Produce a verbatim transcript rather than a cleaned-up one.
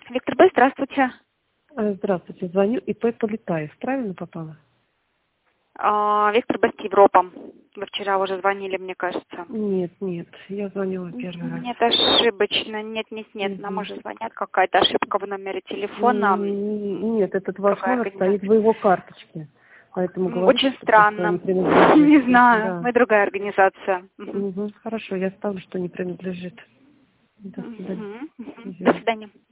Виктор Б, здравствуйте. Э, Здравствуйте, звоню ИП Полетаев. Правильно попала? А, Виктор Б, Европа. Вы вчера уже звонили, мне кажется. Нет, нет, я звонила первый раз. Нет, ошибочно. Нет, нет, нет. Нам Мгм. уже звонят. Какая-то ошибка в номере телефона. М, Нет, этот ваш Другая номер стоит в организация. его карточке. Поэтому М, говорите, Очень что просто не странно. принадлежит. Не знаю. Да. Мы другая организация. Мгм. Мгм. Хорошо, я ставлю, что не принадлежит. До свидания. Мгм. Мгм. До Извините. свидания.